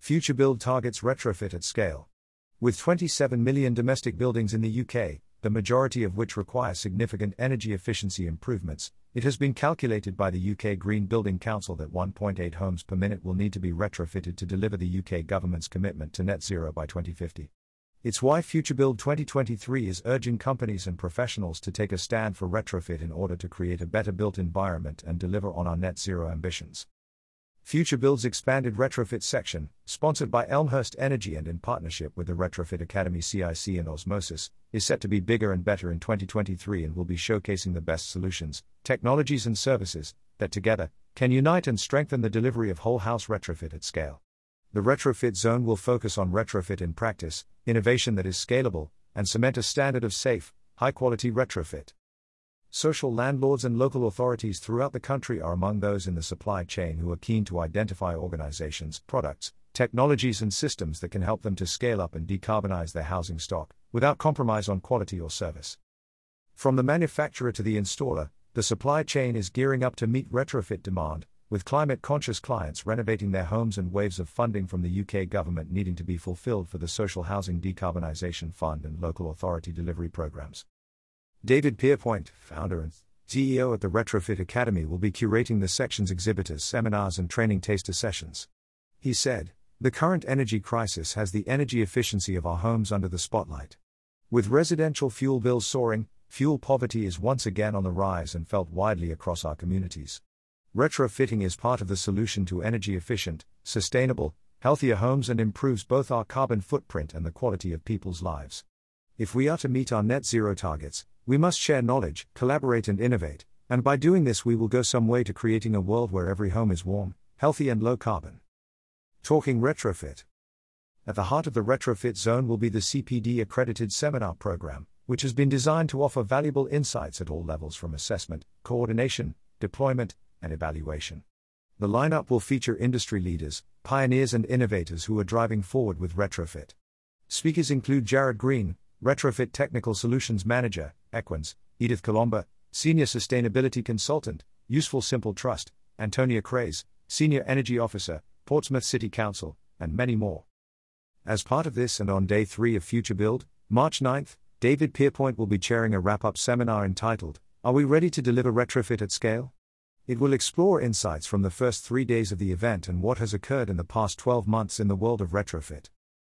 FutureBuild targets retrofit at scale. With 27 million domestic buildings in the UK, the majority of which require significant energy efficiency improvements, it has been calculated by the UK Green Building Council that 1.8 homes per minute will need to be retrofitted to deliver the UK government's commitment to net zero by 2050. It's why FutureBuild 2023 is urging companies and professionals to take a stand for retrofit in order to create a better built environment and deliver on our net zero ambitions. FutureBuild's expanded retrofit section, sponsored by Elmhurst Energy and in partnership with the Retrofit Academy CIC and Osmosis, is set to be bigger and better in 2023 and will be showcasing the best solutions, technologies and services that together can unite and strengthen the delivery of whole house retrofit at scale. The retrofit zone will focus on retrofit in practice, innovation that is scalable, and cement a standard of safe, high-quality retrofit. Social landlords and local authorities throughout the country are among those in the supply chain who are keen to identify organizations, products, technologies and systems that can help them to scale up and decarbonize their housing stock, without compromise on quality or service. From the manufacturer to the installer, the supply chain is gearing up to meet retrofit demand, with climate-conscious clients renovating their homes and waves of funding from the UK government needing to be fulfilled for the Social Housing Decarbonisation Fund and local authority delivery programs. David Pierpoint, founder and CEO at the Retrofit Academy, will be curating the section's exhibitors, seminars and training taster sessions. He said, "The current energy crisis has the energy efficiency of our homes under the spotlight. With residential fuel bills soaring, fuel poverty is once again on the rise and felt widely across our communities. Retrofitting is part of the solution to energy-efficient, sustainable, healthier homes and improves both our carbon footprint and the quality of people's lives. If we are to meet our net zero targets, we must share knowledge, collaborate and innovate, and by doing this we will go some way to creating a world where every home is warm, healthy and low carbon." Talking retrofit. At the heart of the retrofit zone will be the CPD accredited seminar program, which has been designed to offer valuable insights at all levels from assessment, coordination, deployment, and evaluation. The lineup will feature industry leaders, pioneers and innovators who are driving forward with retrofit. Speakers include Jared Green, Retrofit Technical Solutions Manager, Equans, Edith Colomba, Senior Sustainability Consultant, Useful Simple Trust, Antonia Craze, Senior Energy Officer, Portsmouth City Council, and many more. As part of this and on Day 3 of FutureBuild, March 9th, David Pierpoint will be chairing a wrap-up seminar entitled, "Are We Ready to Deliver Retrofit at Scale?" It will explore insights from the first 3 days of the event and what has occurred in the past 12 months in the world of retrofit.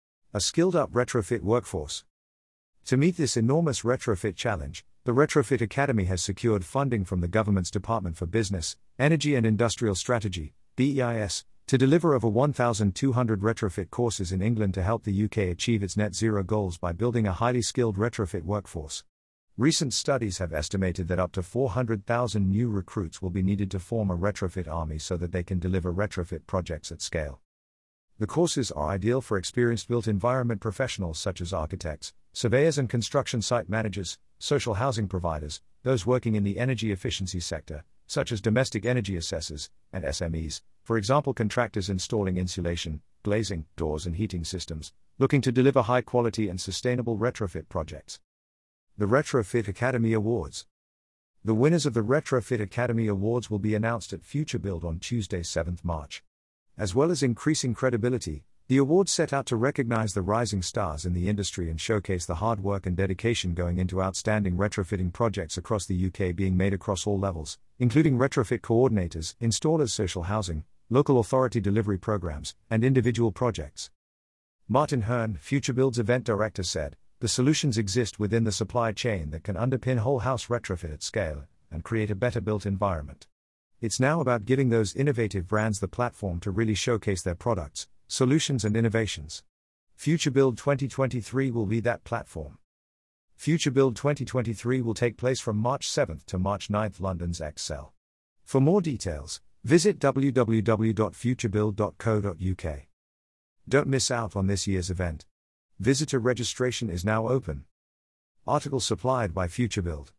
A skilled-up retrofit workforce. To meet this enormous retrofit challenge, the Retrofit Academy has secured funding from the government's Department for Business, Energy and Industrial Strategy, BEIS, to deliver over 1,200 retrofit courses in England to help the UK achieve its net zero goals by building a highly skilled retrofit workforce. Recent studies have estimated that up to 400,000 new recruits will be needed to form a retrofit army so that they can deliver retrofit projects at scale. The courses are ideal for experienced built environment professionals such as architects, surveyors and construction site managers, social housing providers, those working in the energy efficiency sector, such as domestic energy assessors, and SMEs, for example contractors installing insulation, glazing, doors and heating systems, looking to deliver high-quality and sustainable retrofit projects. The Retrofit Academy Awards. The winners of the Retrofit Academy Awards will be announced at FutureBuild on Tuesday, 7th March. As well as increasing credibility, the awards set out to recognize the rising stars in the industry and showcase the hard work and dedication going into outstanding retrofitting projects across the UK being made across all levels, including retrofit coordinators, installers, social housing, local authority delivery programs, and individual projects. Martin Hearn, FutureBuild's event director, said, "The solutions exist within the supply chain that can underpin whole house retrofit at scale and create a better built environment. It's now about giving those innovative brands the platform to really showcase their products, solutions and innovations. FutureBuild 2023 will be that platform." FutureBuild 2023 will take place from March 7th to March 9th, London's Excel. For more details, visit www.futurebuild.co.uk. Don't miss out on this year's event. Visitor registration is now open. Article supplied by FutureBuild.